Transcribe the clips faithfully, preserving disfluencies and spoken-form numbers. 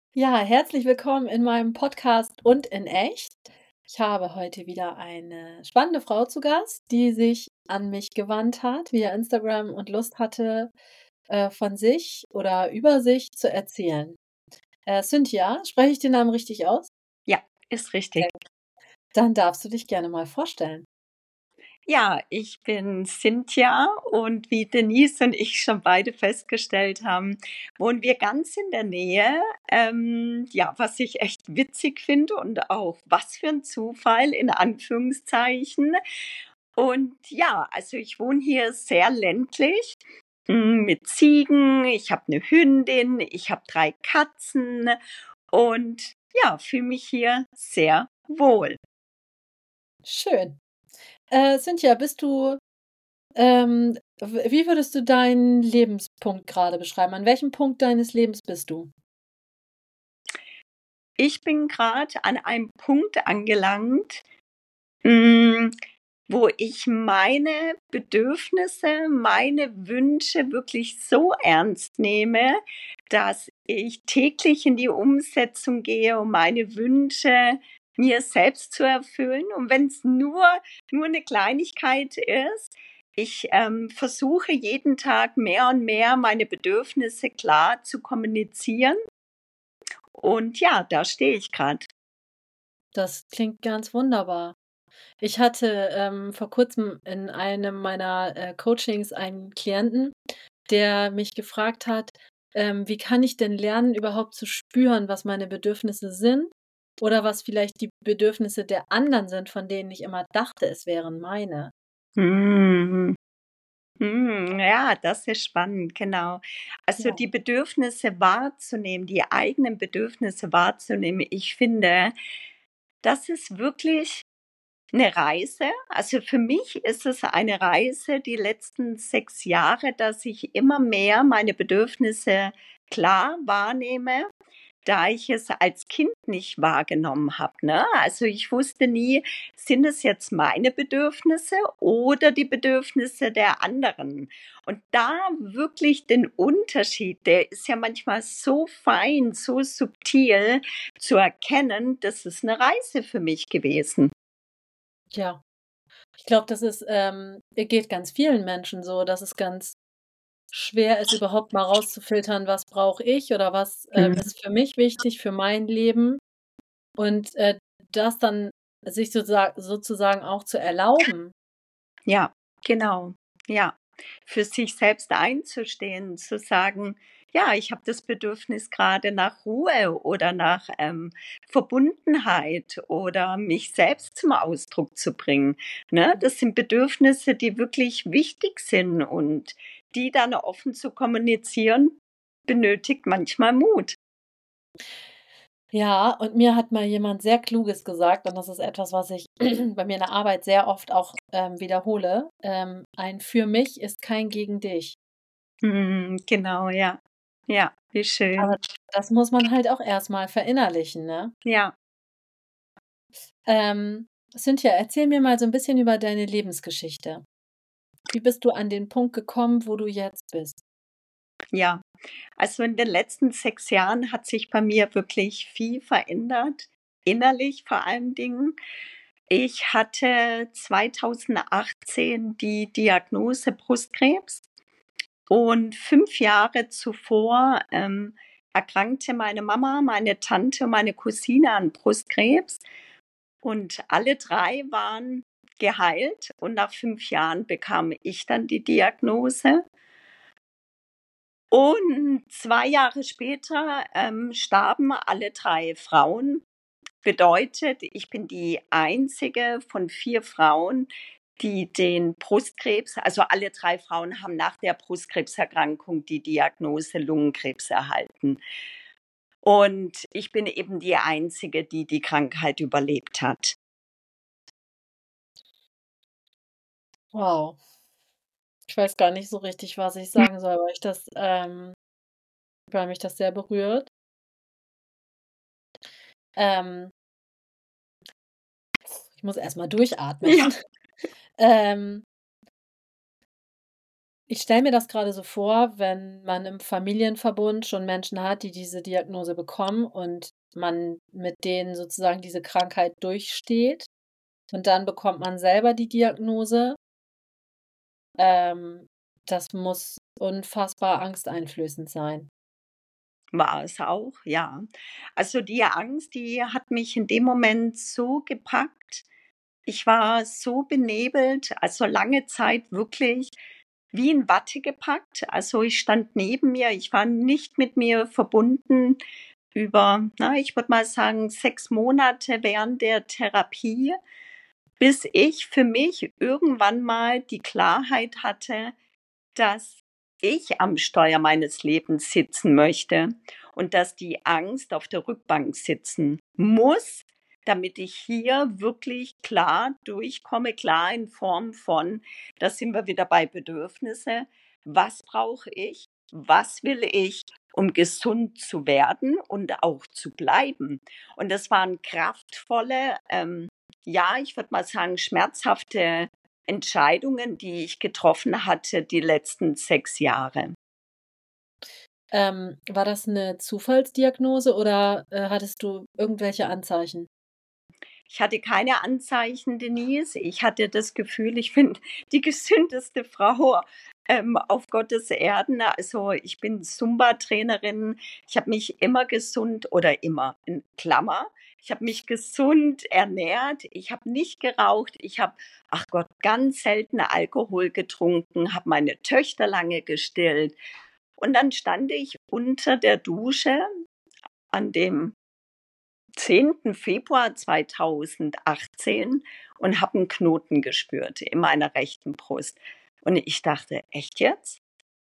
Ja, herzlich willkommen in meinem Podcast und in echt. Ich habe heute wieder eine spannende Frau zu Gast, die sich an mich gewandt hat via Instagram und Lust hatte, äh, von sich oder über sich zu erzählen. Äh, Cynthia, spreche ich den Namen richtig aus? Ja, ist richtig. Sehr gut. Dann darfst du dich gerne mal vorstellen. Ja, ich bin Cynthia und wie Denise und ich schon beide festgestellt haben, wohnen wir ganz in der Nähe. Ähm, ja, was ich echt witzig finde und auch was für ein Zufall in Anführungszeichen. Und ja, also ich wohne hier sehr ländlich, hm, mit Ziegen, ich habe eine Hündin, ich habe drei Katzen und ja, fühle mich hier sehr wohl. Schön. Äh, Cynthia, bist du, ähm, w wie würdest du deinen Lebenspunkt gerade beschreiben? An welchem Punkt deines Lebens bist du? Ich bin gerade an einem Punkt angelangt, hm, wo ich meine Bedürfnisse, meine Wünsche wirklich so ernst nehme, dass ich täglich in die Umsetzung gehe, um meine Wünsche mir selbst zu erfüllen. Und wenn es nur nur eine Kleinigkeit ist, ich, ähm, versuche jeden Tag mehr und mehr meine Bedürfnisse klar zu kommunizieren. Und ja, da stehe ich gerade. Das klingt ganz wunderbar. Ich hatte, ähm, vor Kurzem in einem meiner, äh, Coachings einen Klienten, der mich gefragt hat, ähm: „Wie kann ich denn lernen, überhaupt zu spüren, was meine Bedürfnisse sind oder was vielleicht die Bedürfnisse der anderen sind, von denen ich immer dachte, es wären meine?“ Mhm. Mhm. Ja, das ist spannend, genau. Also, Ja. die Bedürfnisse wahrzunehmen, die eigenen Bedürfnisse wahrzunehmen, ich finde, das ist wirklich eine Reise. Also, für mich ist es eine Reise die letzten sechs Jahre, dass ich immer mehr meine Bedürfnisse klar wahrnehme, da ich es als Kind nicht wahrgenommen habe, ne? Also, ich wusste nie, sind es jetzt meine Bedürfnisse oder die Bedürfnisse der anderen? Und da wirklich den Unterschied, der ist ja manchmal so fein, so subtil zu erkennen, das ist eine Reise für mich gewesen. Ja. Ich glaube, das ist, ähm geht ganz vielen Menschen so, dass es ganz schwer ist, überhaupt mal rauszufiltern, was brauche ich oder was, ähm, Mhm. ist für mich wichtig, für mein Leben. Und, äh, das dann sich sozusa sozusagen auch zu erlauben. Ja, genau. Ja. Für sich selbst einzustehen, zu sagen: „Ja, ich habe das Bedürfnis gerade nach Ruhe oder nach, ähm, Verbundenheit oder mich selbst zum Ausdruck zu bringen“, ne? Das sind Bedürfnisse, die wirklich wichtig sind und die dann offen zu kommunizieren, benötigt manchmal Mut. Ja, und mir hat mal jemand sehr Kluges gesagt, und das ist etwas, was ich bei mir in der Arbeit sehr oft auch, ähm, wiederhole. Ähm, ein „Für mich“ ist kein „Gegen dich“. Mhm, genau, ja. Ja, wie schön. Aber das muss man halt auch erst mal verinnerlichen, ne? Ja. Ähm, Cynthia, erzähl mir mal so 'n bisschen über deine Lebensgeschichte. Wie bist du an den Punkt gekommen, wo du jetzt bist? Ja, also in den letzten sechs Jahren hat sich bei mir wirklich viel verändert, innerlich vor allen Dingen. Ich hatte zweitausendachtzehn die Diagnose Brustkrebs und fünf Jahre zuvor, ähm, erkrankte meine Mama, meine Tante und meine Cousine an Brustkrebs und alle drei waren geheilt und nach fünf Jahren bekam ich dann die Diagnose. Und zwei Jahre später, ähm, starben alle drei Frauen. Bedeutet, ich bin die einzige von vier Frauen, die den Brustkrebs, also alle drei Frauen haben nach der Brustkrebserkrankung die Diagnose Lungenkrebs erhalten. Und ich bin eben die Einzige, die die Krankheit überlebt hat. Wow. Ich weiß gar nicht so richtig, was ich sagen soll, weil ich das, ähm weil mich das sehr berührt. Ähm, Ich muss erst mal durchatmen. Ja. Ähm Ich stelle mir das gerade so vor, wenn man im Familienverbund schon Menschen hat, die diese Diagnose bekommen und man mit denen sozusagen diese Krankheit durchsteht und dann bekommt man selber die Diagnose. Ähm, das muss unfassbar angsteinflößend sein. War es auch, ja. Also, die Angst, die hat mich in dem Moment so gepackt. Ich war so benebelt, also lange Zeit wirklich wie in Watte gepackt. Also, ich stand neben mir, ich war nicht mit mir verbunden über, na, ich würde mal sagen, sechs Monate während der Therapie, bis ich für mich irgendwann mal die Klarheit hatte, dass ich am Steuer meines Lebens sitzen möchte und dass die Angst auf der Rückbank sitzen muss, damit ich hier wirklich klar durchkomme, klar in Form von, da sind wir wieder bei Bedürfnisse, was brauche ich, was will ich, um gesund zu werden und auch zu bleiben. Und das waren kraftvolle, ähm, ja, ich würde mal sagen, schmerzhafte Entscheidungen, die ich getroffen hatte die letzten sechs Jahre. Ähm, war das 'ne Zufallsdiagnose oder, äh, hattest du irgendwelche Anzeichen? Ich hatte keine Anzeichen, Denise. Ich hatte das Gefühl, ich bin die gesündeste Frau, ähm, auf Gottes Erden. Also, ich bin Zumba-Trainerin. Ich habe mich immer gesund oder immer in Klammer, ich habe mich gesund ernährt. Ich habe nicht geraucht. Ich habe, ach Gott, ganz selten Alkohol getrunken, habe meine Töchter lange gestillt. Und dann stand ich unter der Dusche an dem zehnten Februar zweitausendachtzehn und habe 'n Knoten gespürt in meiner rechten Brust. Und ich dachte: „Echt jetzt?“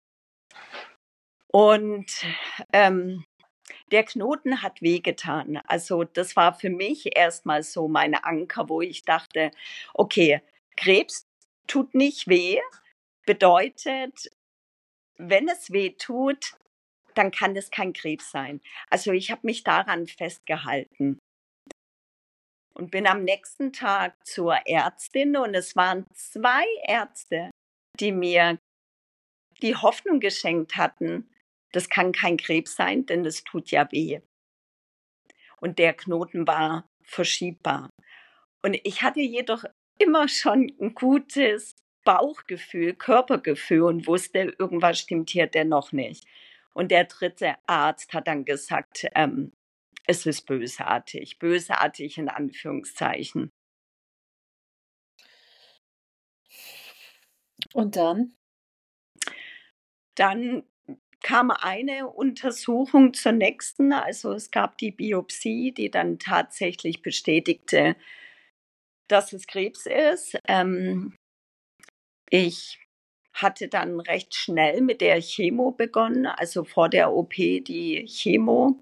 Und, ähm, der Knoten hat wehgetan. Also, das war für mich erst mal so mein Anker, wo ich dachte: „Okay, Krebs tut nicht weh, bedeutet, wenn es weh tut, dann kann es kein Krebs sein.“ Also, ich habe mich daran festgehalten. Und bin am nächsten Tag zur Ärztin und es waren zwei Ärzte, die mir die Hoffnung geschenkt hatten: „Das kann kein Krebs sein, denn es tut ja weh.“ Und der Knoten war verschiebbar. Und ich hatte jedoch immer schon 'n gutes Bauchgefühl, Körpergefühl und wusste, irgendwas stimmt hier dennoch nicht. Und der dritte Arzt hat dann gesagt, ähm, es ist bösartig, bösartig in Anführungszeichen. Und dann? Dann kam eine Untersuchung zur nächsten. Also, es gab die Biopsie, die dann tatsächlich bestätigte dass es Krebs ist. Ähm ich hatte dann recht schnell mit der Chemo begonnen, also vor der O P die Chemo.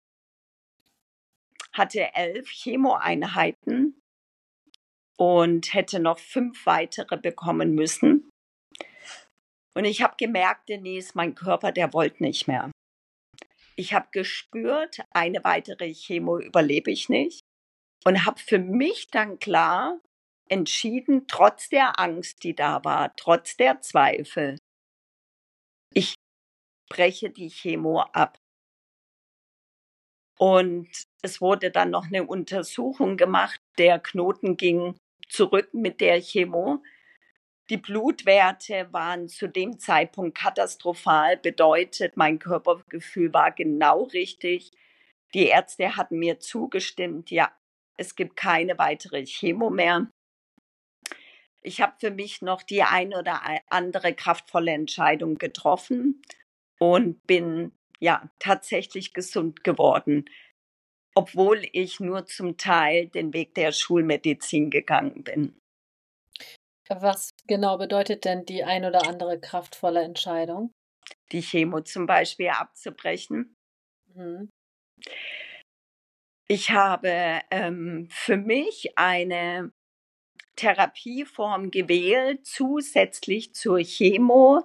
Hatte elf Chemoeinheiten und hätte noch fünf weitere bekommen müssen. Und ich habe gemerkt, Denise, mein Körper, der wollte nicht mehr. Ich habe gespürt, eine weitere Chemo überlebe ich nicht und habe für mich dann klar entschieden, trotz der Angst, die da war, trotz der Zweifel ich breche die Chemo ab. Und es wurde dann noch 'ne Untersuchung gemacht. Der Knoten ging zurück mit der Chemo. Die Blutwerte waren zu dem Zeitpunkt katastrophal, bedeutet, mein Körpergefühl war genau richtig. Die Ärzte hatten mir zugestimmt, ja, es gibt keine weitere Chemo mehr. Ich habe für mich noch die ein oder ei andere kraftvolle Entscheidung getroffen und bin, ja, tatsächlich gesund geworden, obwohl ich nur zum Teil den Weg der Schulmedizin gegangen bin. Was genau bedeutet denn die ein oder andere kraftvolle Entscheidung? Die Chemo zum Beispiel abzubrechen. Mhm. Ich habe, ähm, für mich eine Therapieform gewählt, zusätzlich zur Chemo.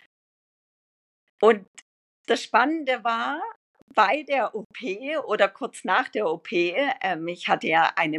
Und das Spannende war, bei der O P oder kurz nach der O P, ähm, ich hatte ja eine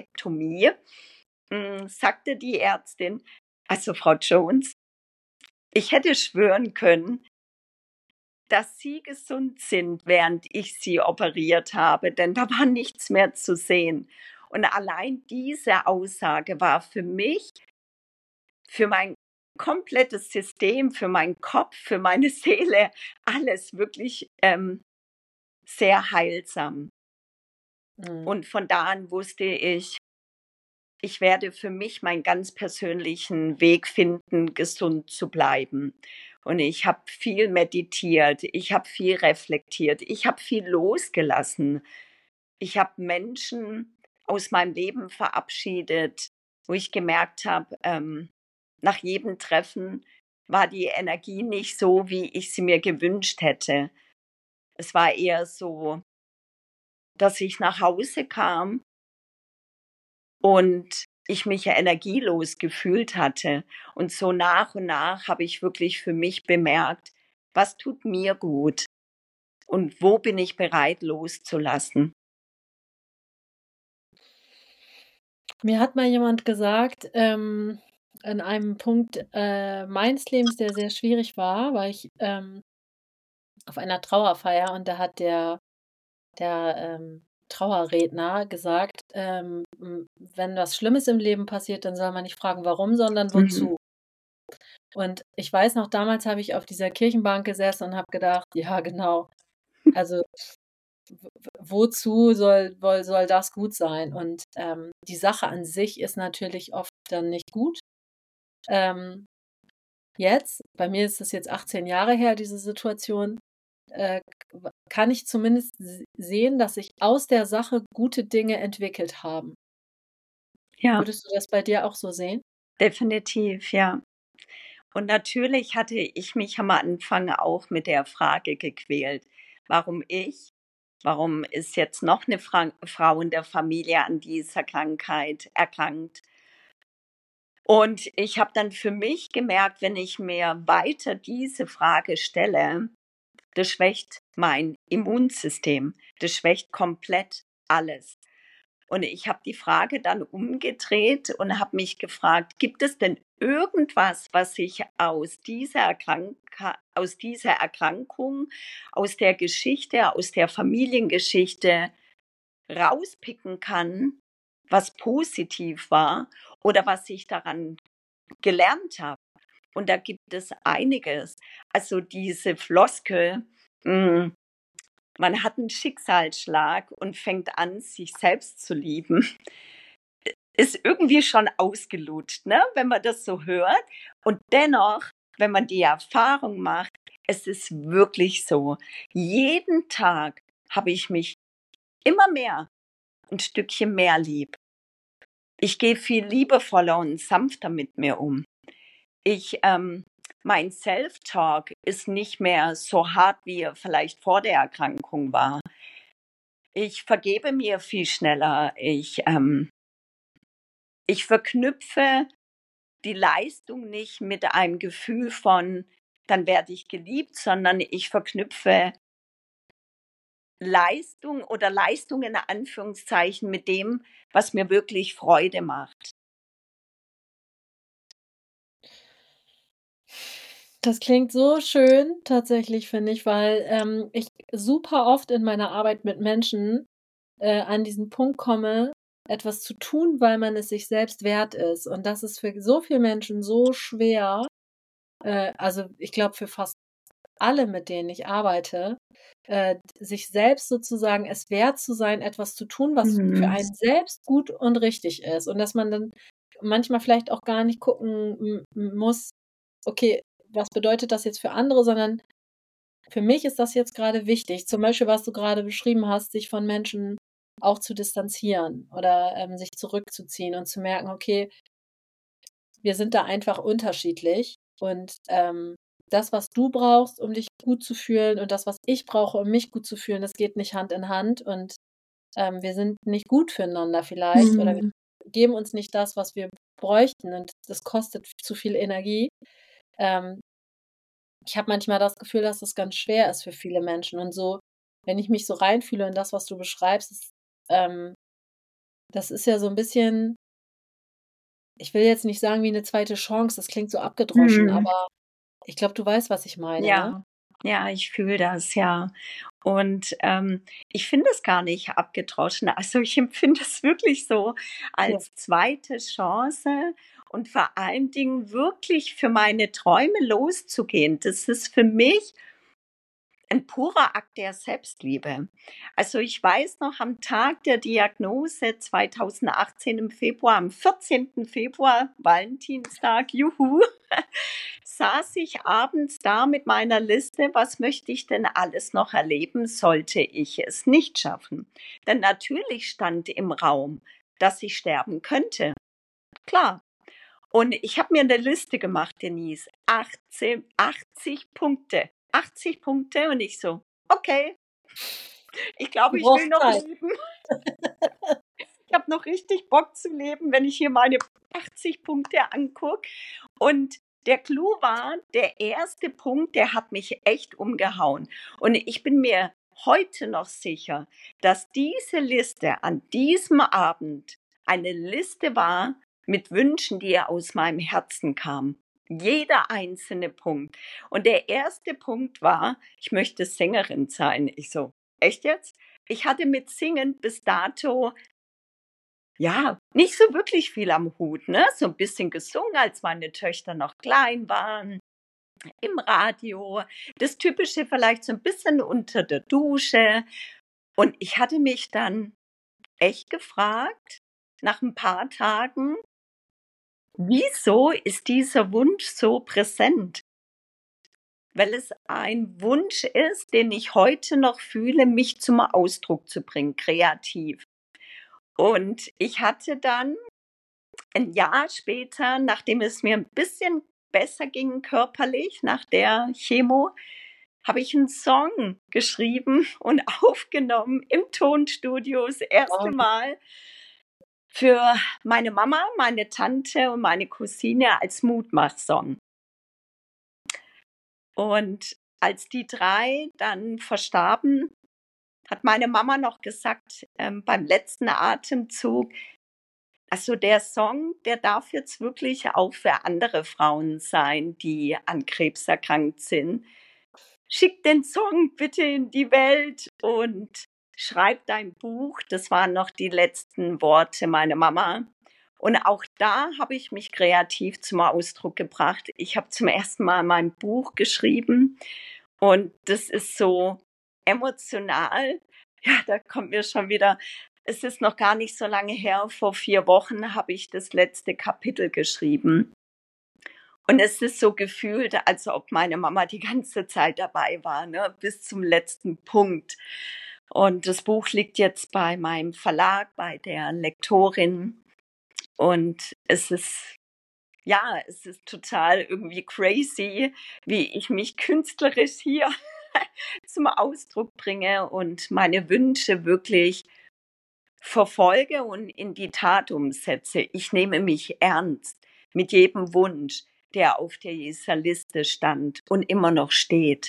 Mastektomie, hm, sagte die Ärztin: „Also, Frau Jones“ ich hätte schwören können, dass sie gesund sind, während ich sie operiert habe, denn da war nichts mehr zu sehen. Und allein diese Aussage war für mich, für mein komplettes System, für meinen Kopf, für meine Seele, alles wirklich ähm, sehr heilsam. Mhm. Und von da an wusste ich, ich werde für mich meinen ganz persönlichen Weg finden, gesund zu bleiben. Und ich habe viel meditiert, ich habe viel reflektiert, ich habe viel losgelassen. Ich habe Menschen aus meinem Leben verabschiedet, wo ich gemerkt habe, ähm, nach jedem Treffen war die Energie nicht so, wie ich sie mir gewünscht hätte. Es war eher so, dass ich nach Hause kam und ich mich ja energielos gefühlt hatte. Und so nach und nach habe ich wirklich für mich bemerkt, was tut mir gut und wo bin ich bereit loszulassen. Mir hat mal jemand gesagt, ähm, an einem Punkt äh, meines Lebens, der sehr schwierig war, war ich ähm, auf einer Trauerfeier und da hat der, der ähm, Trauerredner gesagt, ähm, m- wenn was Schlimmes im Leben passiert, dann soll man nicht fragen, warum, sondern Mhm. wozu. Und ich weiß noch, damals habe ich auf dieser Kirchenbank gesessen und habe gedacht, ja, genau, also w- w- wozu soll, woll- soll das gut sein? Und ähm, die Sache an sich ist natürlich oft dann nicht gut. Ähm, Jetzt, bei mir ist es jetzt achtzehn Jahre her, diese Situation, äh, k- kann ich zumindest s- sehen, dass sich aus der Sache gute Dinge entwickelt haben. Ja, Würdest du das bei dir auch so sehen? definitiv, ja. Und natürlich hatte ich mich am Anfang auch mit der Frage gequält, warum ich? Warum ist jetzt noch eine Fra Frau in der Familie an dieser Krankheit erkrankt? Und ich habe dann für mich gemerkt, wenn ich mir weiter diese Frage stelle, das schwächt mein Immunsystem. Das schwächt komplett alles. Und ich habe die Frage dann umgedreht und habe mich gefragt, gibt es denn irgendwas, was ich aus dieser, Erkrank aus dieser Erkrankung, aus der Geschichte, aus der Familiengeschichte rauspicken kann, was positiv war oder was ich daran gelernt habe? Und da gibt es einiges. Also diese Floskel, mm, man hat einen Schicksalsschlag und fängt an, sich selbst zu lieben, ist irgendwie schon ausgelutscht, ne, wenn man das so hört. Und dennoch, wenn man die Erfahrung macht, es ist wirklich so. Jeden Tag habe ich mich immer mehr, ein Stückchen mehr lieb. Ich gehe viel liebevoller und sanfter mit mir um. Ich, ähm, mein Self-Talk ist nicht mehr so hart, wie er vielleicht vor der Erkrankung war. Ich vergebe mir viel schneller. Ich, ähm, ich verknüpfe die Leistung nicht mit einem Gefühl von, dann werde ich geliebt, sondern ich verknüpfe Leistung oder Leistung in Anführungszeichen mit dem, was mir wirklich Freude macht. Das klingt so schön tatsächlich, finde ich, weil ähm, ich super oft in meiner Arbeit mit Menschen äh, an diesen Punkt komme, etwas zu tun, weil man es sich selbst wert ist. Und das ist für so viele Menschen so schwer. Äh, also ich glaube für fast alle, mit denen ich arbeite, äh, sich selbst sozusagen es wert zu sein, etwas zu tun, was für Mhm. einen selbst gut und richtig ist. Und dass man dann manchmal vielleicht auch gar nicht gucken m- m- muss, okay, was bedeutet das jetzt für andere, sondern für mich ist das jetzt gerade wichtig. Zum Beispiel, was du gerade beschrieben hast, sich von Menschen auch zu distanzieren oder ähm, sich zurückzuziehen und zu merken, okay, wir sind da einfach unterschiedlich und ähm, das, was du brauchst, um dich gut zu fühlen und das, was ich brauche, um mich gut zu fühlen, das geht nicht Hand in Hand und ähm, wir sind nicht gut füreinander vielleicht oder wir Mhm. geben uns nicht das, was wir bräuchten und das kostet zu viel Energie. Ähm, Ich habe manchmal das Gefühl, dass das ganz schwer ist für viele Menschen und so, wenn ich mich so reinfühle in das, was du beschreibst, ist, ähm, das ist ja so ein bisschen, ich will jetzt nicht sagen wie eine zweite Chance, das klingt so abgedroschen, Mhm. aber Ich glaube, du weißt, was ich meine, ne? Ja, ja, ich fühle das, ja. Und, ähm, ich finde es gar nicht abgedroschen. Also, ich empfinde es wirklich so Ja. als zweite Chance und vor allen Dingen wirklich für meine Träume loszugehen. Das ist für mich ein purer Akt der Selbstliebe. Also, ich weiß noch am Tag der Diagnose zweitausendachtzehn im Februar, am vierzehnten Februar, Valentinstag, juhu, saß ich abends da mit meiner Liste, was möchte ich denn alles noch erleben, sollte ich es nicht schaffen? Denn natürlich stand im Raum, dass ich sterben könnte. Klar. Und ich habe mir eine Liste gemacht, Denise. achtzehn, achtzig Punkte. achtzig Punkte und ich so, okay, ich glaube, Du ich will brauchst noch Zeit. leben. Ich habe noch richtig Bock zu leben, wenn ich hier meine achtzig Punkte angucke. Und der Clou war, der erste Punkt, der hat mich echt umgehauen. Und ich bin mir heute noch sicher, dass diese Liste an diesem Abend eine Liste war mit Wünschen, die aus meinem Herzen kamen. Jeder einzelne Punkt. Und der erste Punkt war, ich möchte Sängerin sein. Ich so, echt jetzt? Ich hatte mit Singen bis dato ja, nicht so wirklich viel am Hut, ne? So ein bisschen gesungen, als meine Töchter noch klein waren, im Radio, das Typische vielleicht so ein bisschen unter der Dusche. Und ich hatte mich dann echt gefragt, nach ein paar Tagen: „Wieso ist dieser Wunsch so präsent?“ Weil es ein Wunsch ist, den ich heute noch fühle, mich zum Ausdruck zu bringen, kreativ. Und ich hatte dann ein Jahr später, nachdem es mir ein bisschen besser ging körperlich nach der Chemo, habe ich einen Song geschrieben und aufgenommen im Tonstudio, das erste Wow. Mal für meine Mama, meine Tante und meine Cousine als Mutmachsong. Und als die drei dann verstarben, hat meine Mama noch gesagt, ähm, beim letzten Atemzug: „Also, der Song, der darf jetzt wirklich auch für andere Frauen sein, die an Krebs erkrankt sind. Schick den Song bitte in die Welt und schreib dein Buch.“ Das waren noch die letzten Worte meiner Mama. Und auch da habe ich mich kreativ zum Ausdruck gebracht. Ich habe zum ersten Mal mein Buch geschrieben und das ist so emotional. Ja, da kommt mir schon wieder, es ist noch gar nicht so lange her, vor vier Wochen habe ich das letzte Kapitel geschrieben. Und es ist so gefühlt, als ob meine Mama die ganze Zeit dabei war, ne, bis zum letzten Punkt. Und das Buch liegt jetzt bei meinem Verlag, bei der Lektorin. Und es ist, ja, es ist total irgendwie crazy, wie ich mich künstlerisch hier zum Ausdruck bringe und meine Wünsche wirklich verfolge und in die Tat umsetze. Ich nehme mich ernst mit jedem Wunsch, der auf dieser Liste stand und immer noch steht.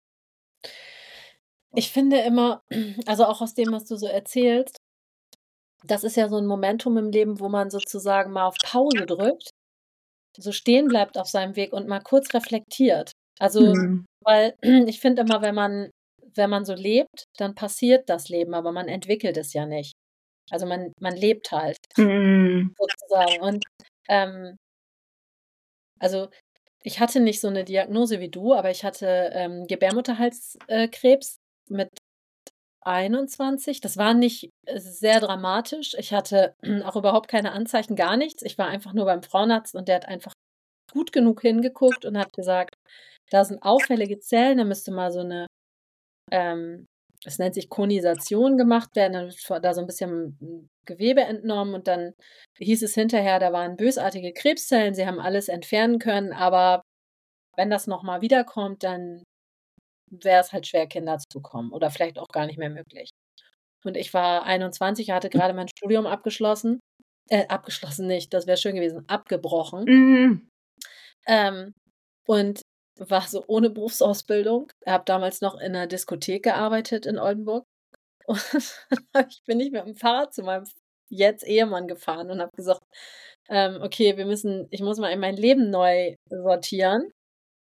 Ich finde immer, also auch aus dem, was du so erzählst, das ist ja so 'n Momentum im Leben, wo man sozusagen mal auf Pause drückt, so stehen bleibt auf seinem Weg und mal kurz reflektiert. Also, Mhm. weil ich finde immer, wenn man wenn man so lebt, dann passiert das Leben, aber man entwickelt es ja nicht. Also, man man lebt halt Mhm. sozusagen und, ähm also, ich hatte nicht so 'ne Diagnose wie du, aber ich hatte, ähm, Gebärmutterhals äh, Krebs mit einundzwanzig. Das war nicht, äh, sehr dramatisch. Ich hatte auch überhaupt keine Anzeichen, gar nichts. Ich war einfach nur beim Frauenarzt und der hat einfach gut genug hingeguckt und hat gesagt: „Da sind auffällige Zellen, da müsste mal so 'ne, ähm es nennt sich Konisation gemacht werden, dann wird v da so 'n bisschen, hm, Gewebe entnommen“ und dann hieß es hinterher, da waren bösartige Krebszellen. Sie haben alles entfernen können, aber wenn das noch mal wiederkommt, dann wäre es halt schwer, Kinder zu bekommen oder vielleicht auch gar nicht mehr möglich. Und ich war einundzwanzig, hatte grade mein Studium abgeschlossen. Äh, abgeschlossen nicht, das wäre schön gewesen, abgebrochen. Mhm. Ähm, und war so ohne Berufsausbildung. Habe damals noch in 'ner Diskothek gearbeitet in Oldenburg. Und dann ich bin ich mit dem Fahrrad zu meinem jetzt Ehemann gefahren und habe gesagt: „Ähm, okay, wir müssen ich muss mal in mein Leben neu sortieren.“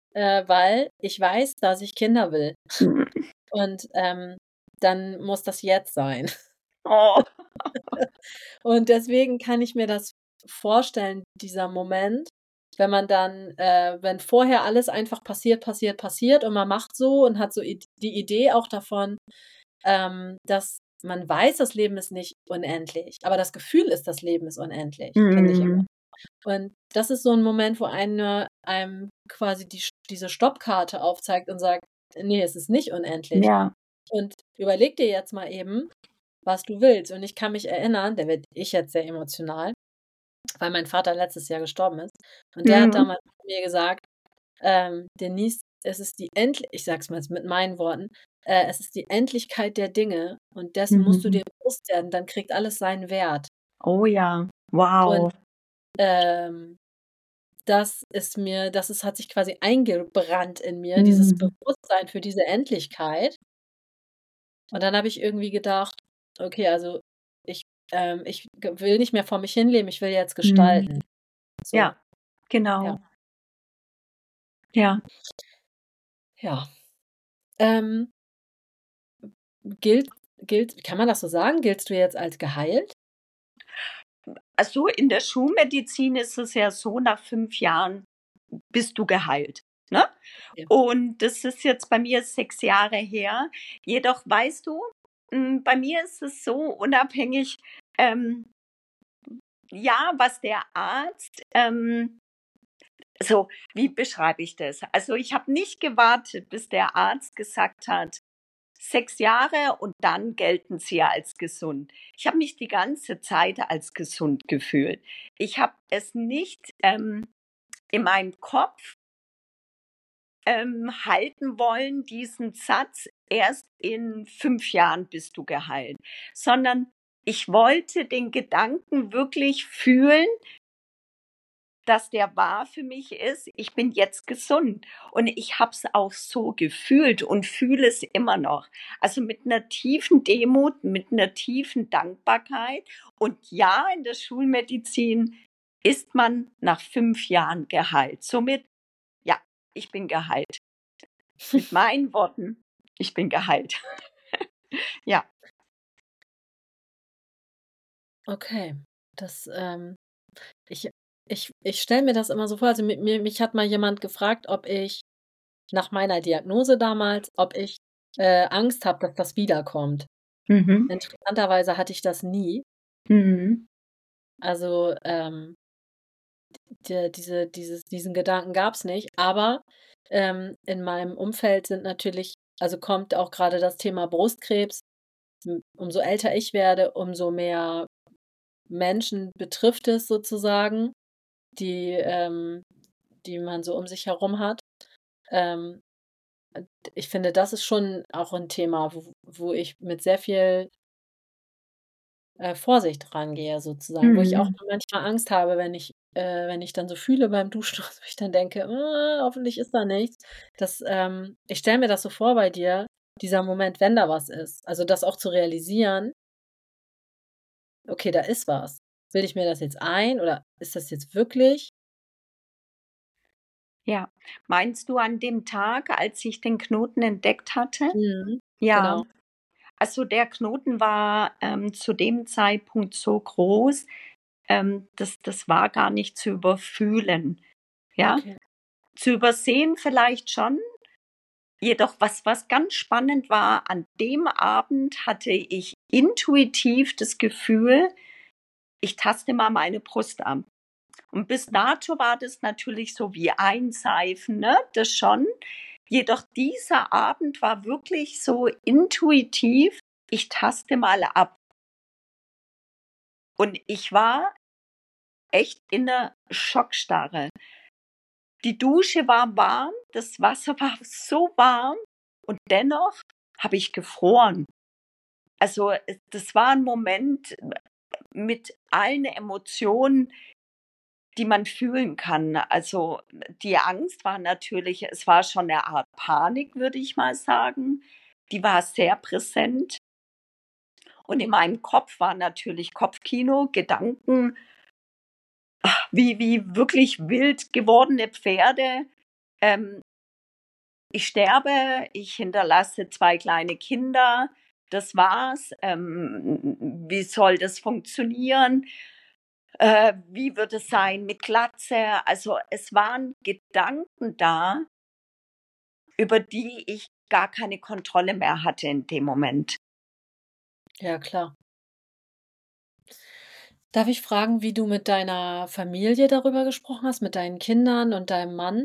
äh, weil ich weiß, dass ich Kinder will. Mhm. Und, ähm, dann muss das jetzt sein. Oh. Und deswegen kann ich mir das vorstellen, dieser Moment, wenn man dann äh, wenn vorher alles einfach passiert, passiert, passiert und man macht so und hat so Id die Idee auch davon, ähm, dass man weiß, das Leben ist nicht unendlich, aber das Gefühl ist, das Leben ist unendlich, finde ich immer. Mhm. Und das ist so 'n Moment, wo eine einem quasi die sch diese Stoppkarte aufzeigt und sagt: „Ne, es ist nicht unendlich. Ja. Und überleg dir jetzt mal eben, was du willst.“ Und ich kann mich erinnern, da werde ich jetzt sehr emotional, weil mein Vater letztes Jahr gestorben ist. Und der hat Mhm. damals zu mir gesagt, ähm: „Denise, es ist die Endl“ ich sage es mal jetzt mit meinen Worten, äh: „Es ist die Endlichkeit der Dinge und dessen musst du Mhm. dir bewusst werden, dann kriegt alles seinen Wert.“ Oh ja, Und, wow. ähm, das ist mir das ist hat sich quasi eingebrannt in mir, dieses Mhm. Bewusstsein für diese Endlichkeit. Und dann habe ich irgendwie gedacht: „Okay, also ich ähm, ich g will nicht mehr vor mich hinleben, ich will jetzt Mhm. gestalten.“ So, Ja, genau. ja. Ja. Ja. Ähm gilt gilt kann man das so sagen? Giltst du jetzt als geheilt? Also, in der Schulmedizin ist es ja so, nach fünf Jahren bist du geheilt, ne? Okay. Und das ist jetzt bei mir sechs Jahre her. Jedoch weißt du, hm, bei mir ist es so unabhängig, ähm ja, was der Arzt, ähm so, wie beschreibe ich das? Also, ich habe nicht gewartet, bis der Arzt gesagt hat: „sechs Jahre und dann gelten Sie als gesund.“ Ich habe mich die ganze Zeit als gesund gefühlt. Ich habe es nicht, ähm, in meinem Kopf ähm, halten wollen, diesen Satz: „Erst in fünf Jahren bist du geheilt“, sondern ich wollte den Gedanken wirklich fühlen dass der wahr für mich ist. Ich bin jetzt gesund und ich habe es auch so gefühlt und fühle es immer noch. Also, mit 'ner tiefen Demut, mit 'ner tiefen Dankbarkeit. Und ja, in der Schulmedizin ist man nach fünf Jahren geheilt. Somit, ja, ich bin geheilt. Mit meinen Worten, ich bin geheilt. Ja. Okay, das, ähm ich ich ich stelle mir das immer so vor, also, mi mir mich hat mal jemand gefragt, ob ich nach meiner Diagnose damals, ob ich, äh, Angst habe, dass das wiederkommt. Mhm. Interessanterweise hatte ich das nie. Mhm. Also, ähm, d diese dieses diesen Gedanken gab's nicht, aber, ähm, in meinem Umfeld sind natürlich also, kommt auch grade das Thema Brustkrebs. Hm, umso älter ich werde, umso mehr Menschen betrifft es sozusagen, die, ähm die man so um sich herum hat. Ähm, und ich finde, das ist schon auch 'n Thema, wo wo ich mit sehr viel äh, Vorsicht rangehe sozusagen, wo ich auch Mhm. manchmal Angst habe, wenn ich äh, wenn ich dann so fühle beim Duschen, wo ich dann denke: „Ah, hoffentlich ist da nichts.“ Das, ähm ich stelle mir das so vor bei dir, dieser Moment, wenn da was ist. Also, das auch zu realisieren „Okay, da ist was. Bilde ich mir das jetzt ein oder ist das jetzt wirklich?“ Ja. Meinst du an dem Tag, als ich den Knoten entdeckt hatte? Mhm, Ja. genau. Also, der Knoten war, ähm, zu dem Zeitpunkt so groß, ähm, das das war gar nicht zu überfühlen, ja? Okay. Zu übersehen vielleicht schon, jedoch was was ganz spannend war, an dem Abend hatte ich intuitiv das Gefühl, ich taste mal meine Brust an. Und bis dato war das natürlich so wie einseifen, ne, das schon. Jedoch dieser Abend war wirklich so intuitiv, ich taste mal ab. Und ich war echt in 'ner Schockstarre. Die Dusche war warm, das Wasser war so warm und dennoch habe ich gefroren. Also, es das war 'n Moment mit allen Emotionen, die man fühlen kann. Also, die Angst war natürlich es war schon 'ne Art Panik, würde ich mal sagen. Die war sehr präsent. Und in meinem Kopf war natürlich Kopfkino, Gedanken wie wie wirklich wild gewordene Pferde. Ähm ich sterbe, ich hinterlasse zwei kleine Kinder, das war's. Ähm, wie soll das funktionieren? Äh, wie wird es sein mit Glatze? Also es waren Gedanken da, über die ich gar keine Kontrolle mehr hatte in dem Moment. Ja, klar. Darf ich fragen, wie du mit deiner Familie darüber gesprochen hast, mit deinen Kindern und deinem Mann?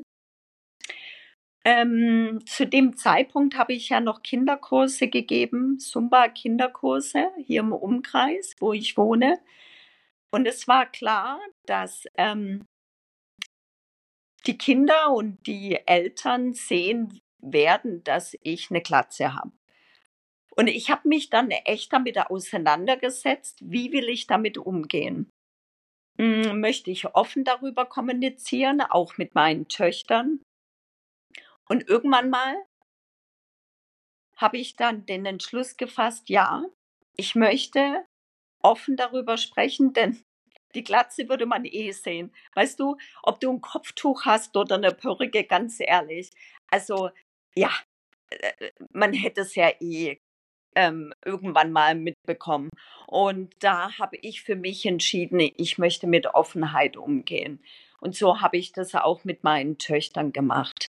Ähm, zu dem Zeitpunkt habe ich ja noch Kinderkurse gegeben, Zumba-Kinderkurse hier im Umkreis, wo ich wohne. Und es war klar, dass ähm, die Kinder und die Eltern sehen werden, dass ich eine Glatze habe. Und ich habe mich dann echt damit auseinandergesetzt, wie will ich damit umgehen? Hm, möchte ich offen darüber kommunizieren, auch mit meinen Töchtern? Und irgendwann mal habe ich dann den Entschluss gefasst, ja, ich möchte offen darüber sprechen, denn die Glatze würde man eh sehen. Weißt du, ob du ein Kopftuch hast oder eine Perücke, ganz ehrlich. Also, ja, äh, man hätte es ja eh, ähm, irgendwann mal mitbekommen. Und da habe ich für mich entschieden, ich möchte mit Offenheit umgehen. Und so habe ich das auch mit meinen Töchtern gemacht.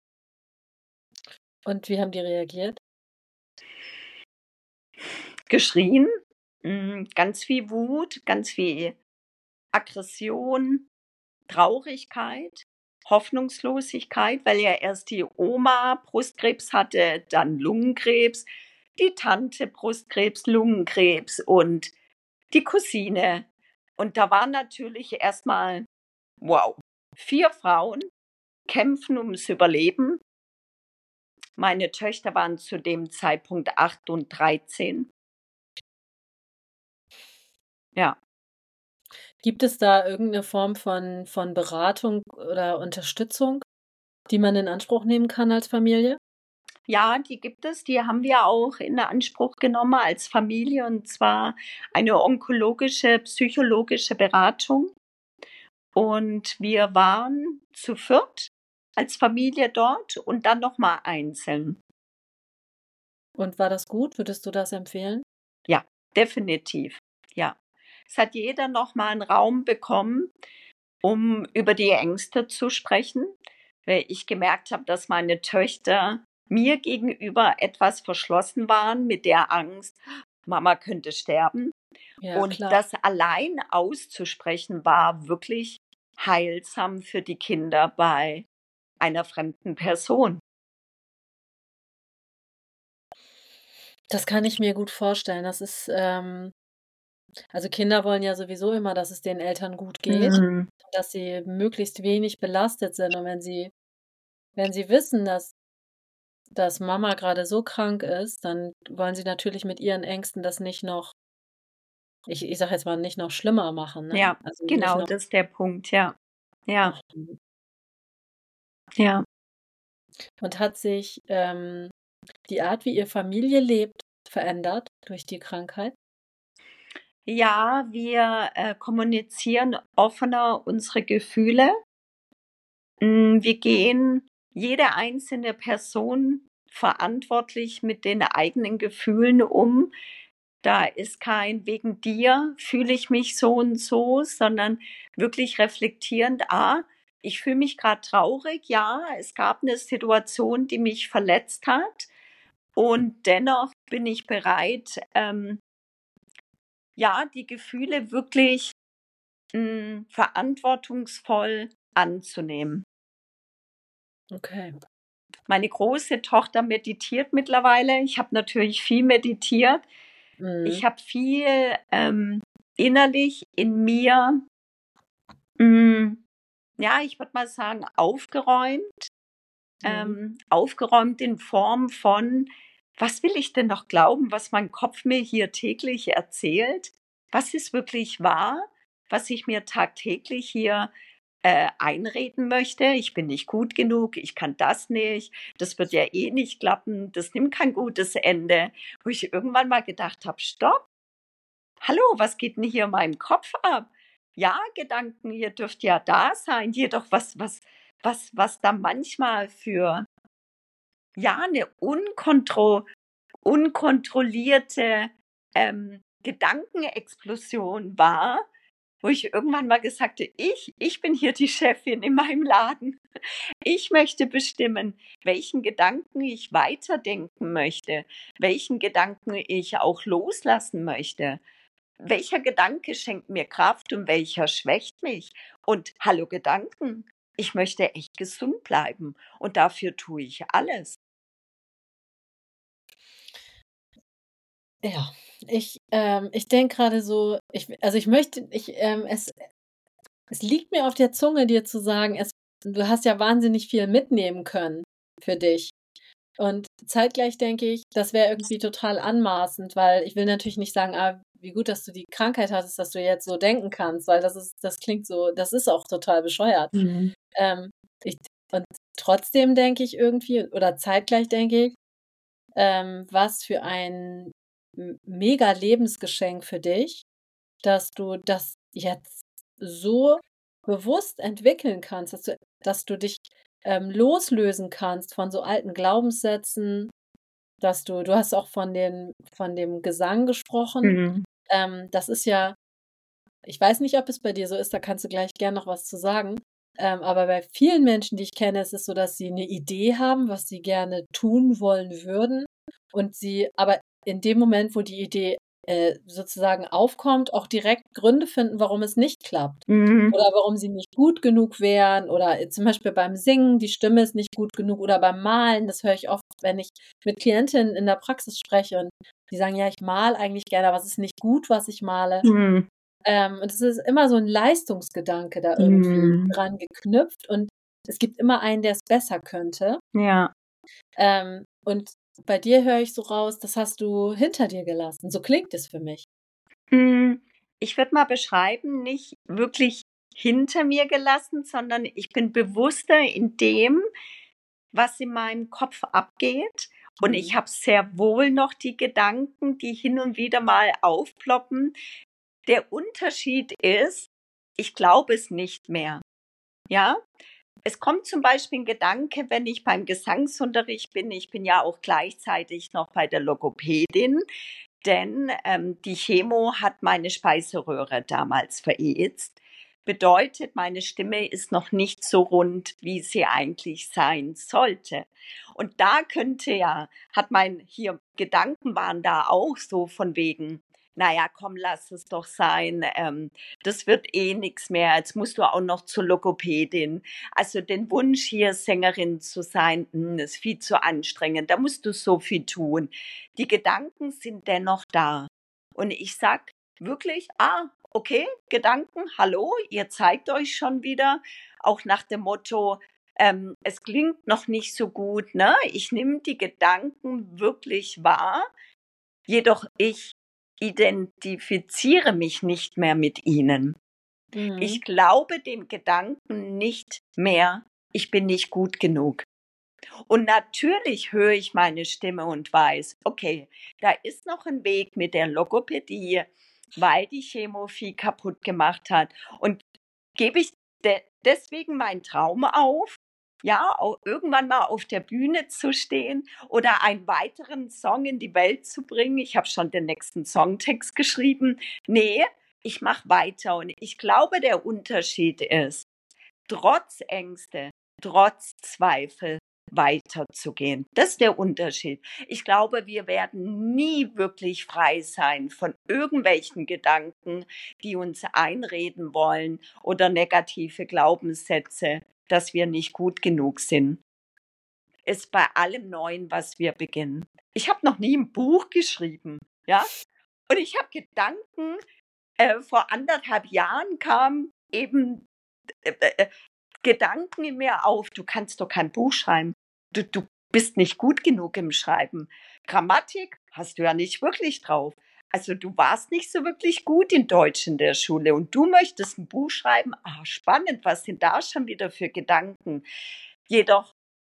Und wie haben die reagiert? Geschrien, hm, ganz viel Wut, ganz viel Aggression, Traurigkeit, Hoffnungslosigkeit, weil ja erst die Oma Brustkrebs hatte, dann Lungenkrebs, die Tante Brustkrebs, Lungenkrebs und die Cousine. Und da war natürlich erstmal, wow, vier Frauen kämpfen ums Überleben. Meine Töchter waren zu dem Zeitpunkt acht und dreizehn. Ja. Gibt es da irgendeine Form von von Beratung oder Unterstützung, die man in Anspruch nehmen kann als Familie? Ja, die gibt es. Die haben wir auch in Anspruch genommen als Familie, und zwar eine onkologische, psychologische Beratung. Und wir waren zu viert als Familie dort und dann noch mal einzeln. Und war das gut? Würdest du das empfehlen? Ja, definitiv. Ja. Es hat jeder noch mal 'n Raum bekommen, um über die Ängste zu sprechen, weil ich gemerkt habe, dass meine Töchter mir gegenüber etwas verschlossen waren mit der Angst, Mama könnte sterben. Ja, Und klar. das allein auszusprechen war wirklich heilsam für die Kinder bei einer fremden Person. Das kann ich mir gut vorstellen. Das ist, ähm also, Kinder wollen ja sowieso immer, dass es den Eltern gut geht, Mhm. dass sie möglichst wenig belastet sind. Und wenn sie wenn sie wissen, dass dass Mama grade so krank ist, dann wollen sie natürlich mit ihren Ängsten das nicht noch ich ich sage jetzt mal, nicht noch schlimmer machen, ne? Ja, Also, nicht genau, noch das ist der Punkt, ja. Ja, noch mhm. ja. Und hat sich, ähm, die Art, wie ihr Familie lebt, verändert durch die Krankheit? Ja, wir, äh, kommunizieren offener unsere Gefühle. Hm, wir gehen jede einzelne Person verantwortlich mit den eigenen Gefühlen um. Da ist kein „wegen dir fühle ich mich so und so“, sondern wirklich reflektierend: „Ah, ich fühle mich grad traurig. Ja, es gab 'ne Situation, die mich verletzt hat und dennoch bin ich bereit, ähm, ja, die Gefühle wirklich, hm, verantwortungsvoll anzunehmen.“ Okay. Meine große Tochter meditiert mittlerweile. Ich habe natürlich viel meditiert. Mhm. Ich habe viel, ähm, innerlich in mir, hm, ja, ich würde mal sagen, aufgeräumt. Mhm. Ähm, aufgeräumt in Form von: „Was will ich denn noch glauben, was mein Kopf mir hier täglich erzählt? Was ist wirklich wahr, was ich mir tagtäglich hier, äh, einreden möchte? Ich bin nicht gut genug, ich kann das nicht, das wird ja eh nicht klappen, das nimmt kein gutes Ende.“ Wo ich irgendwann mal gedacht habe: „Stopp, hallo, was geht 'n hier in meinem Kopf ab? Ja, Gedanken, ihr dürft ja da sein, jedoch was was was was da manchmal für ja, eine unkontro unkontrollierte, ähm, Gedankenexplosion war, wo ich irgendwann mal gesagt habe: „Ich ich bin hier die Chefin in meinem Laden. Ich möchte bestimmen, welchen Gedanken ich weiterdenken möchte, welchen Gedanken ich auch loslassen möchte. Welcher Gedanke schenkt mir Kraft und welcher schwächt mich? Und hallo Gedanken, ich möchte echt gesund bleiben und dafür tue ich alles." Ja, ich, ähm ich denke gerade so, ich also, ich möchte ich, ähm es es liegt mir auf der Zunge, dir zu sagen, es du hast ja wahnsinnig viel mitnehmen können für dich. Und zeitgleich denke ich, das wäre irgendwie total anmaßend, weil ich will natürlich nicht sagen: „Ah, wie gut, dass du die Krankheit hattest, dass du jetzt so denken kannst", weil das ist das klingt so das ist auch total bescheuert. Mhm. Ähm, ich und trotzdem denke ich irgendwie oder zeitgleich denke ich, ähm, was für ein m mega Lebensgeschenk für dich, dass du das jetzt so bewusst entwickeln kannst, dass du dass du dich, ähm, loslösen kannst von so alten Glaubenssätzen, dass du du hast auch von den von dem Gesang gesprochen. Mhm. Ähm, das ist ja ich weiß nicht, ob es bei dir so ist, da kannst du gleich gern noch was zu sagen. Ähm, aber bei vielen Menschen, die ich kenne, ist es so, dass sie 'ne Idee haben, was sie gerne tun wollen würden und sie aber in dem Moment, wo die Idee, äh, sozusagen aufkommt, auch direkt Gründe finden, warum es nicht klappt Mhm. oder warum sie nicht gut genug wären oder, äh, zum Beispiel beim Singen, die Stimme ist nicht gut genug oder beim Malen. Das höre ich oft, wenn ich mit Klientinnen in der Praxis spreche und die sagen: „Ja, ich male eigentlich gerne, aber es ist nicht gut, was ich male." Mhm. Ähm, und es ist immer so 'n Leistungsgedanke da irgendwie Mhm. dran geknüpft und es gibt immer einen, der's besser könnte. Ja. Ähm, und bei dir höre ich so raus, das hast du hinter dir gelassen. So klingt es für mich. Hm, ich würde mal beschreiben, nicht wirklich hinter mir gelassen, sondern ich bin bewusster in dem, was in meinem Kopf abgeht. Und ich Mhm. habe sehr wohl noch die Gedanken, die hin und wieder mal aufploppen. Der Unterschied ist, ich glaube es nicht mehr. Ja? Es kommt zum Beispiel 'n Gedanke, wenn ich beim Gesangsunterricht bin. Ich bin ja auch gleichzeitig noch bei der Logopädin, denn, ähm, die Chemo hat meine Speiseröhre damals verätzt. Bedeutet, meine Stimme ist noch nicht so rund, wie sie eigentlich sein sollte. Und da könnte ja hat mein hier Gedanken waren da auch so von wegen: „Na ja, komm, lass es doch sein, ähm, das wird eh nix mehr. Jetzt musst du auch noch zur Logopädin. Also, den Wunsch, hier Sängerin zu sein, hm, ist viel zu anstrengend. Da musst du so viel tun." Die Gedanken sind dennoch da. Und ich sage wirklich: „Ah, okay, Gedanken, hallo, ihr zeigt euch schon wieder." Auch nach dem Motto, ähm, es klingt noch nicht so gut, ne? Ich nehme die Gedanken wirklich wahr, jedoch ich identifiziere mich nicht mehr mit ihnen. Ich Mhm. glaube dem Gedanken nicht mehr, ich bin nicht gut genug. Und natürlich höre ich meine Stimme und weiß, okay, da ist noch 'n Weg mit der Logopädie, weil die Chemo viel kaputt gemacht hat. Und gebe ich de deswegen meinen Traum auf, ja, au irgendwann mal auf der Bühne zu stehen oder einen weiteren Song in die Welt zu bringen? Ich habe schon den nächsten Songtext geschrieben. Ne, ich mache weiter und ich glaube, der Unterschied ist, trotz Ängste, trotz Zweifel weiterzugehen. Das ist der Unterschied. Ich glaube, wir werden nie wirklich frei sein von irgendwelchen Gedanken, die uns einreden wollen oder negative Glaubenssätze, dass wir nicht gut genug sind. Ist bei allem Neuen, was wir beginnen. Ich habe noch nie 'n Buch geschrieben, ja? Und ich habe Gedanken äh, vor anderthalb Jahren kamen eben, äh, äh, Gedanken in mir auf: „Du kannst doch kein Buch schreiben. Du du bist nicht gut genug im Schreiben. Grammatik hast du ja nicht wirklich drauf. Also, du warst nicht so wirklich gut in Deutsch in der Schule und du möchtest 'n Buch schreiben? Ah, spannend, was sind da schon wieder für Gedanken?" Jedoch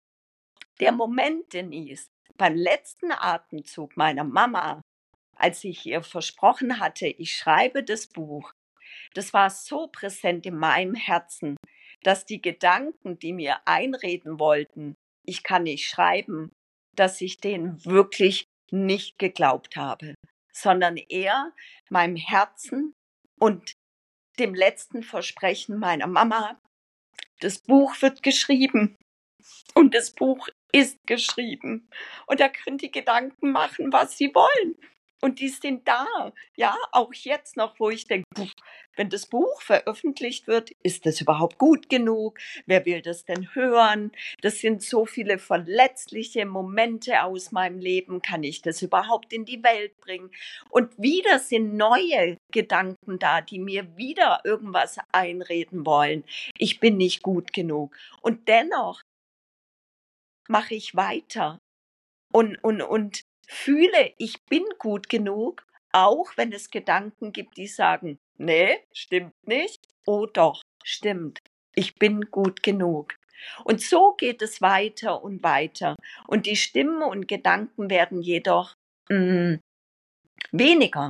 der Moment, Denise, beim letzten Atemzug meiner Mama, als ich ihr versprochen hatte, ich schreibe das Buch, das war so präsent in meinem Herzen, dass die Gedanken, die mir einreden wollten, ich kann nicht schreiben dass ich denen wirklich nicht geglaubt habe, sondern eher meinem Herzen und dem letzten Versprechen meiner Mama, das Buch wird geschrieben und das Buch ist geschrieben und da können die Gedanken machen, was sie wollen. Und die sind da, ja, auch jetzt noch, wo ich denke, puh, wenn das Buch veröffentlicht wird, ist das überhaupt gut genug? Wer will das denn hören? Das sind so viele verletzliche Momente aus meinem Leben. Kann ich das überhaupt in die Welt bringen? Und wieder sind neue Gedanken da, die mir wieder irgendwas einreden wollen. Ich bin nicht gut genug. Und dennoch mache ich weiter und, und, und fühle, ich bin gut genug, auch wenn es Gedanken gibt, die sagen, nee, stimmt nicht. Oh doch, stimmt. Ich bin gut genug. Und so geht es weiter und weiter. Und die Stimmen und Gedanken werden jedoch mh, weniger.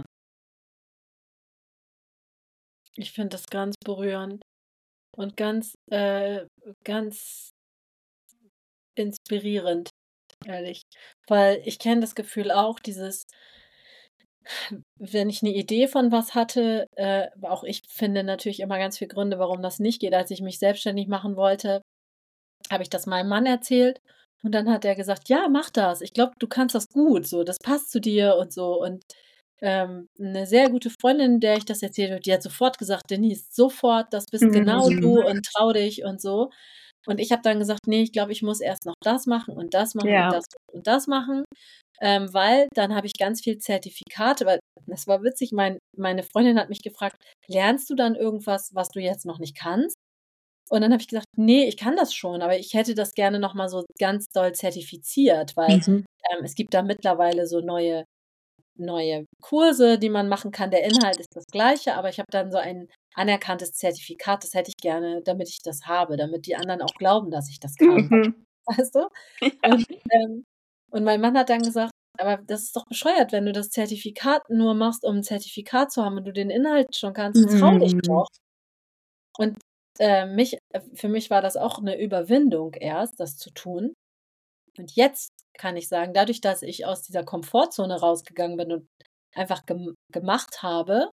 Ich finde das ganz berührend und ganz, äh, ganz inspirierend, ehrlich. Weil ich kenne das Gefühl auch, dieses, wenn ich eine Idee von was hatte, äh, auch ich finde natürlich immer ganz viele Gründe, warum das nicht geht. Als ich mich selbstständig machen wollte, habe ich das meinem Mann erzählt und dann hat er gesagt: „Ja, mach das. Ich glaube, du kannst das gut so. Das passt zu dir und so.“ Und, ähm, 'ne sehr gute Freundin, der ich das erzählt habe, die hat sofort gesagt: „Denise, sofort, das bist genau Mhm. du und trau dich“ und so. Und ich habe dann gesagt: „Ne, ich glaube, ich muss erst noch das machen und das machen und Ja. das und das machen.“ Ähm, weil dann habe ich ganz viel Zertifikate, weil das war witzig, mein meine Freundin hat mich gefragt: „Lernst du dann irgendwas, was du jetzt noch nicht kannst?“ Und dann habe ich gesagt: „Ne, ich kann das schon, aber ich hätte das gerne noch mal so ganz doll zertifiziert“, weil, Mhm. ähm, es gibt da mittlerweile so neue neue Kurse, die man machen kann. Der Inhalt ist das Gleiche, aber ich habe dann so ein anerkanntes Zertifikat, das hätte ich gerne, damit ich das habe, damit die anderen auch glauben, dass ich das kann, Mhm. weißt du? Ja. Und, ähm und mein Mann hat dann gesagt: „Aber das ist doch bescheuert, wenn du das Zertifikat nur machst, um 'n Zertifikat zu haben und du den Inhalt schon kannst. Trau dich Mhm. doch.“ Und, äh, mich äh, für mich war das auch 'ne Überwindung erst, das zu tun. Und jetzt kann ich sagen, dadurch, dass ich aus dieser Komfortzone rausgegangen bin und einfach gem gemacht habe,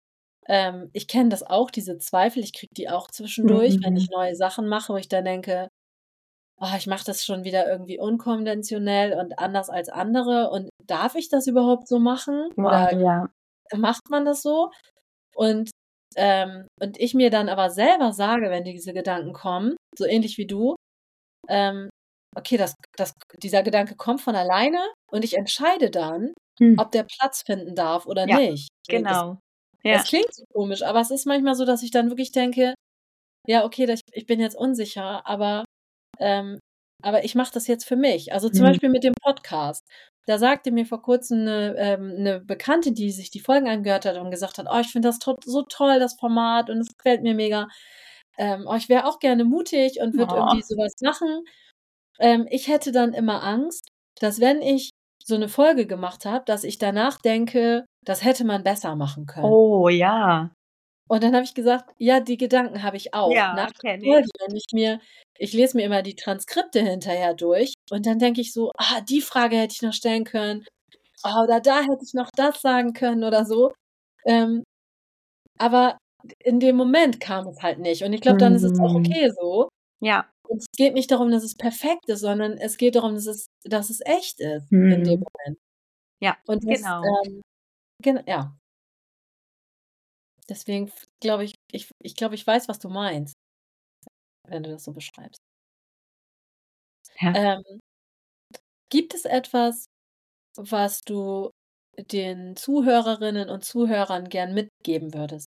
ähm ich kenne das auch, diese Zweifel, ich kriege die auch zwischendurch, wenn ich Mhm. neue Sachen mache, wo ich dann denke: „Oh, ich mache das schon wieder irgendwie unkonventionell und anders als andere und darf ich das überhaupt so machen Wow, oder ja. macht man das so?“ Und, ähm und ich mir dann aber selber sage, wenn diese Gedanken kommen, so ähnlich wie du, ähm: „Okay, das das dieser Gedanke kommt von alleine und ich entscheide dann, Hm. ob der Platz finden darf oder Ja, nicht.“ So, das genau. das Ja. klingt so komisch, aber es ist manchmal so, dass ich dann wirklich denke: „Ja, okay, das ich bin jetzt unsicher, aber, ähm aber ich mache das jetzt für mich.“ Also, zum Mhm. Beispiel mit dem Podcast. Da sagte mir vor Kurzem 'ne ähm, 'ne Bekannte, die sich die Folgen angehört hat und gesagt hat: „Oh, ich finde das to so toll, das Format und es gefällt mir mega. Ähm, oh, ich wäre auch gerne mutig und würde irgendwie Oh. so was machen.“ Ähm, ich hätte dann immer Angst, dass wenn ich so 'ne Folge gemacht habe, dass ich danach denke, das hätte man besser machen können. Oh, ja. Und dann habe ich gesagt: „Ja, die Gedanken habe ich auch.“ Nach Ja, der kenne Folge, ich. wenn ich mir ich lese mir immer die Transkripte hinterher durch und dann denke ich so: „Ah, die Frage hätte ich noch stellen können. Oh, oder da hätte ich noch das sagen können“ oder so. Ähm, aber in dem Moment kam es halt nicht und ich glaube, dann ist es auch Mhm. okay so. Ja. Und es geht nicht darum, dass es perfekt ist, sondern es geht darum, dass es dass es echt ist in dem Mhm. Moment. Ja, Und das, genau. ähm gen ja. Deswegen f glaube ich ich ich glaube, ich weiß, was du meinst, wenn du das so beschreibst. Ja. Ähm, gibt es etwas, was du den Zuhörerinnen und Zuhörern gern mitgeben würdest?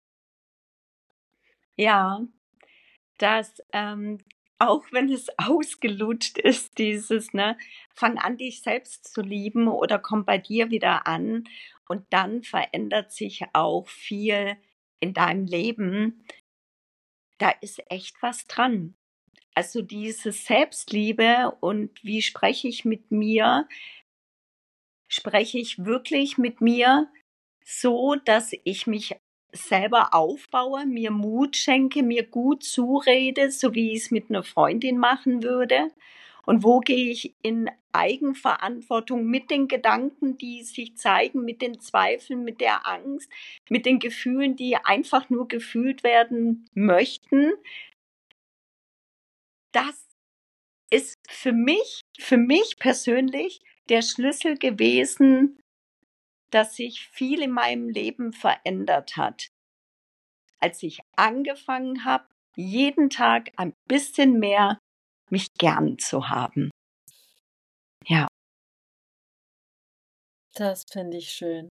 Ja, dass, ähm, auch wenn es ausgelutscht ist, dieses, ne, fang an, dich selbst zu lieben oder komm bei dir wieder an und dann verändert sich auch viel in deinem Leben. Da ist echt was dran. Also, diese Selbstliebe und wie spreche ich mit mir? Spreche ich wirklich mit mir so, dass ich mich selber aufbaue, mir Mut schenke, mir gut zurede, so wie ich's mit 'ner Freundin machen würde? und wo gehe ich in Eigenverantwortung mit den Gedanken, die sich zeigen, mit den Zweifeln, mit der Angst, mit den Gefühlen, die einfach nur gefühlt werden möchten. Das ist für mich, für mich persönlich der Schlüssel gewesen, dass sich viel in meinem Leben verändert hat. Als ich angefangen habe, jeden Tag ein bisschen mehr mich gern zu haben. Ja. Das finde ich schön.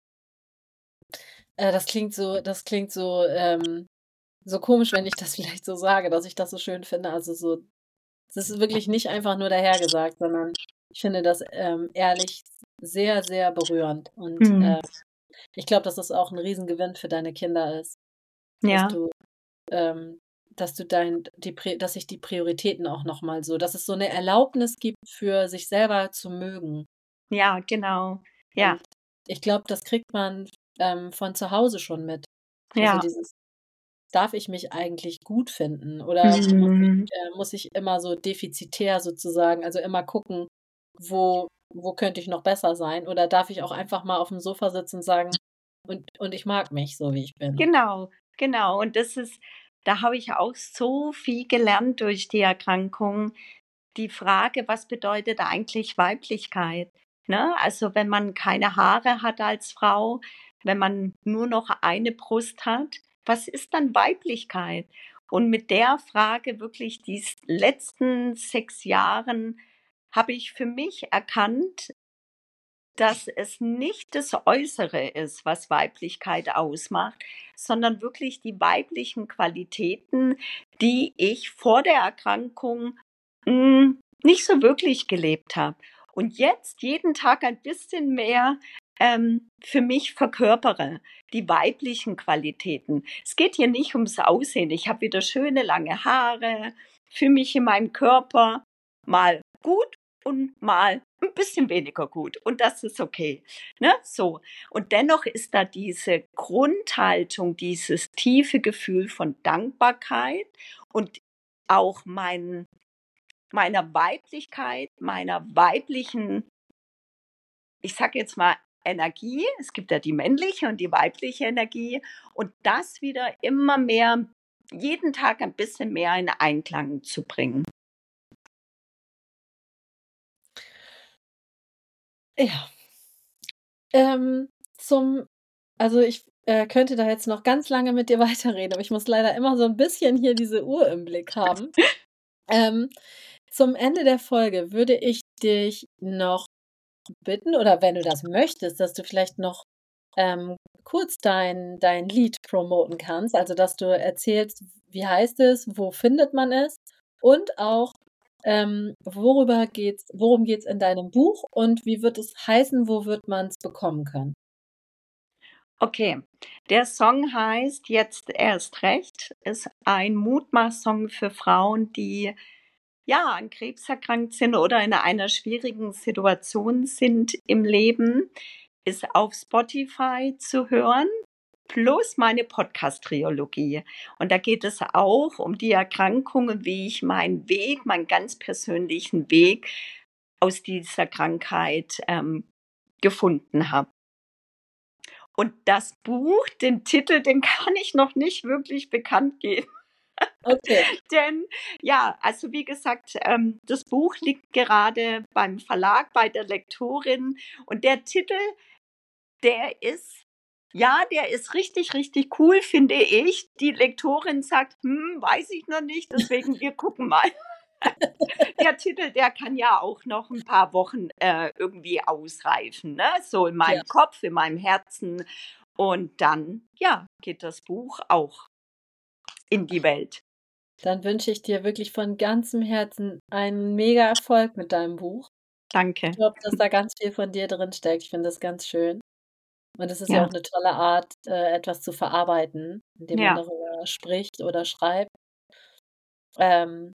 Äh, das klingt so das klingt so, ähm so komisch, wenn ich das vielleicht so sage, dass ich das so schön finde. Also so das ist wirklich nicht einfach nur dahergesagt, sondern ich finde das, ähm, ehrlich sehr, sehr berührend. Und, Mhm. äh, ich glaube, dass das auch 'n Riesengewinn für deine Kinder ist, dass Ja. du ähm, dass du dein die Pri dass sich die Prioritäten auch noch mal so dass es so 'ne Erlaubnis gibt, für sich selber zu mögen. Ja, genau. Ja. Und ich glaube, das kriegt man, ähm, von zu Hause schon mit. Also Ja. dieses darf ich mich eigentlich gut finden oder muss ich Mhm. äh, muss ich immer so defizitär sozusagen also immer gucken, wo wo könnte ich noch besser sein? Oder darf ich auch einfach mal aufm Sofa sitzen und sagen: „Und und ich mag mich so, wie ich bin?“ Genau, genau. Und das ist da habe ich auch so viel gelernt durch die Erkrankung. Die Frage: „Was bedeutet eigentlich Weiblichkeit?“ Ne? Also, wenn man keine Haare hat als Frau, wenn man nur noch eine Brust hat, was ist dann Weiblichkeit? Und mit der Frage wirklich dies letzten sechs Jahren habe ich für mich erkannt dass es nicht das Äußere ist, was Weiblichkeit ausmacht, sondern wirklich die weiblichen Qualitäten, die ich vor der Erkrankung, hm, nicht so wirklich gelebt habe. Und jetzt jeden Tag ein bisschen mehr, ähm, für mich verkörpere, die weiblichen Qualitäten. Es geht hier nicht ums Aussehen. Ich habe wieder schöne lange Haare, fühle mich in meinem Körper mal gut und mal 'n bisschen weniger gut. Und das ist okay, ne, so. Und dennoch ist da diese Grundhaltung, dieses tiefe Gefühl von Dankbarkeit und auch mein meiner Weiblichkeit, meiner weiblichen ich sage jetzt mal, Energie. Es gibt ja die männliche und die weibliche Energie. Und das wieder immer mehr jeden Tag ein bisschen mehr in Einklang zu bringen. Ja. Ähm, zum also ich, äh, könnte da jetzt noch ganz lange mit dir weiterreden, aber ich muss leider immer so 'n bisschen hier diese Uhr im Blick haben. Ähm, zum Ende der Folge würde ich dich noch bitten oder wenn du das möchtest, dass du vielleicht noch, ähm, kurz dein dein Lied promoten kannst. Also, dass du erzählst, wie heißt es, wo findet man es und auch, ähm, worüber geht's worum geht's in deinem Buch und wie wird es heißen, wo wird man's bekommen können? Okay, der Song heißt „Jetzt erst recht“, ist ein Mutmach-Song für Frauen, die, ja, an Krebs erkrankt sind oder in einer schwierigen Situation sind im Leben. Ist auf Spotify zu hören, plus meine Podcast-Trilogie. Und da geht es auch um die Erkrankungen, wie ich meinen Weg meinen ganz persönlichen Weg aus dieser Krankheit, ähm, gefunden habe. Und das Buch, den Titel, den kann ich noch nicht wirklich bekannt geben. Okay. Denn ja, also wie gesagt, ähm, das Buch liegt gerade beim Verlag, bei der Lektorin und der Titel, der ist ja, der ist richtig, richtig cool, finde ich. Die Lektorin sagt: „Hm, weiß ich noch nicht, deswegen wir gucken mal.“ Der Titel, der kann ja auch noch 'n paar Wochen, äh, irgendwie ausreifen, ne, so in Ja. meinem Kopf, in meinem Herzen. Und dann, ja, geht das Buch auch in die Welt. Dann wünsche ich dir wirklich von ganzem Herzen einen mega Erfolg mit deinem Buch. Ich Danke. glaube, dass da ganz viel von dir drinsteckt. Ich finde das ganz schön. Und es ist ja Ja. auch 'ne tolle Art, äh, etwas zu verarbeiten, indem man Ja. darüber spricht oder schreibt. Ähm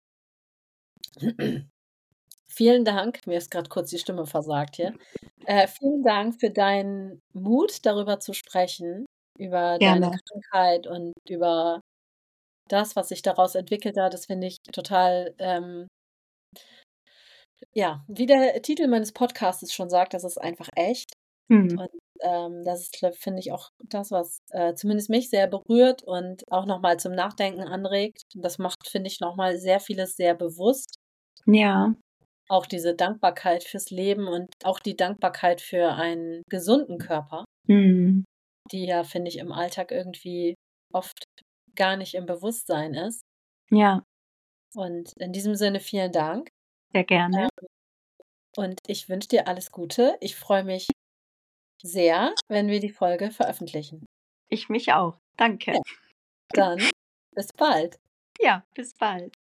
vielen Dank. Mir ist grad kurz die Stimme versagt hier. Äh, vielen Dank für deinen Mut, darüber zu sprechen, über deine Gerne. Krankheit und über das, was sich daraus entwickelt hat. Das finde ich total, ähm ja, wie der Titel meines Podcasts schon sagt, das ist einfach echt. Mhm. Und, ähm, das ist, gl finde ich, auch das, was, äh, zumindest mich sehr berührt und auch noch mal zum Nachdenken anregt. Das macht, finde ich, noch mal sehr vieles sehr bewusst. Ja. Auch diese Dankbarkeit fürs Leben und auch die Dankbarkeit für einen gesunden Körper, Mhm. die ja, finde ich, im Alltag irgendwie oft gar nicht im Bewusstsein ist. Ja, Und in diesem Sinne vielen Dank. sehr gerne. Und ich wünsche dir alles Gute. Ich freue mich sehr, wenn wir die Folge veröffentlichen. Ich mich auch. Danke. Ja, dann bis bald. Ja, bis bald.